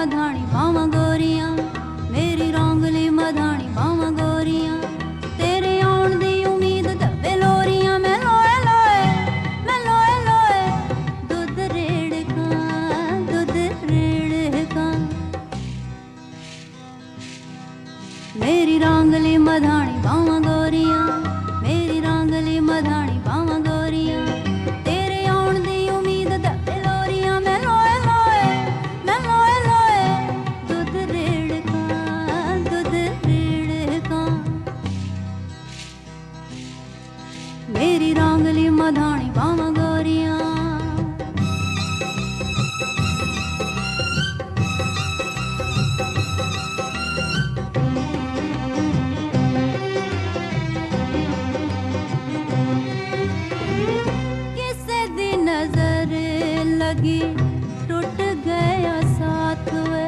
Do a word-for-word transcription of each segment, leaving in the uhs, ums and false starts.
मधानी बावां गोरियां, मेरी रंगली मधानी बावां गोरियां, तेरे आउण दी उम्मीद दबे लोरियां। मैं लोए लोए मैं लोए लोए दुध रेड़कां दुध रेड़कां, मेरी रंगली मधानी बावां गोरियां, मेरी रंगली मधानी बावां गोरियां, तेरे आउण दी उम्मीद दबे लोरियां। मैं लोए लोए मैं लोए लोए दुध रेड़कां दुध रेड़कां, मेरी रंगली मधानी बावां गोरियां। लगी टूट गया साथ वे,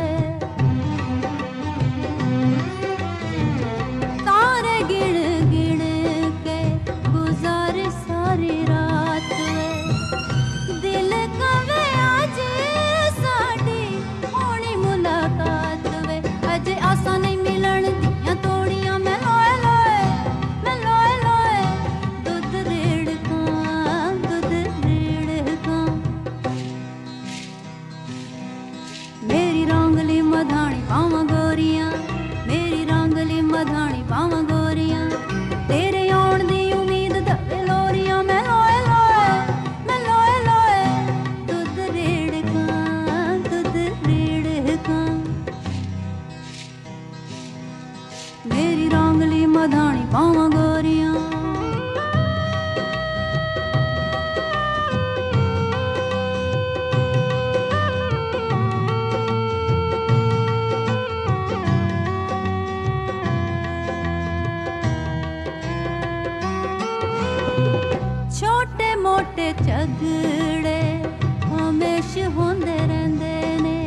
तारे गिण गिण के गुजारे सारी रात वे, दिल कवे आज साडी होनी मुलाकात वे, अजे आसा नहीं मिलन दियां तोड़ियां। मैं लोए लोए मैं लोए लोए दुध रेड़कां दुध रेड़कां, मेरी रंगली मधानी बावां गोरियां, मेरी रंगली मधानी बावां गोरियां, तेरे आउण दी उम्मीद दबे लोरियां। मैं लोए लोए मैं लोए लोए दुध रेड़कां दुध रेड़कां, मेरी रंगली मधानी बावां गोरियां। छोटे मोटे झगड़े हमेश होंदे रहंदे ने,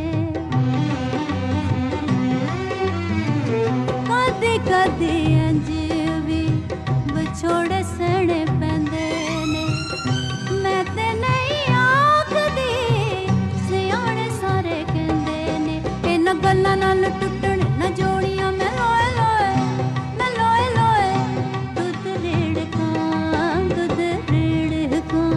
कदी कदी इंज भी विछोड़े सहने पैंदे ने। मैं ते नहीं आखदी सियाणे सारे कहंदे ने, इन्हां गल्लां नाल टुटण ना जोड़ियां। मैं लोए लोए मैं लोए लोए दुध रेड़कां दुध रेड़कां,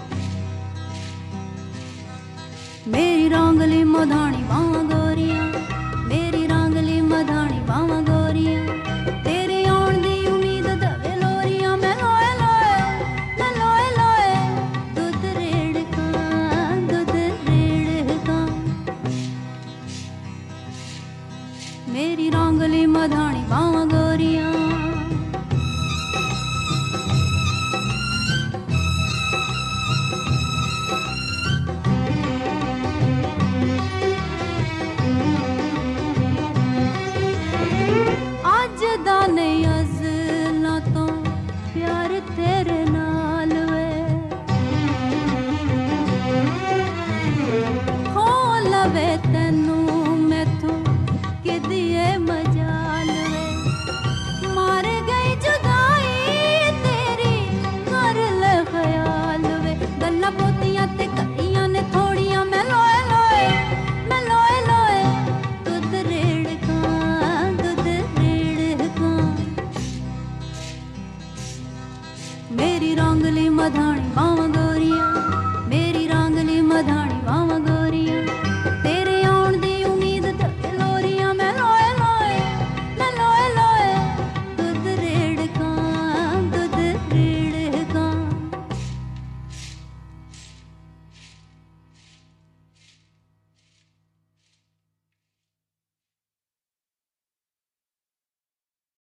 मेरी रंगली मधानी बावां गोरियां, मेरी रंगली मधानी बावां गोरियां, तेरे आउण दी उम्मीद दबे लोरियां। मैं लोए लोए मैं लोए लोए दुध रेड़कां दुध रेड़कां, मेरी रंगली मधानी बावां गोरियां।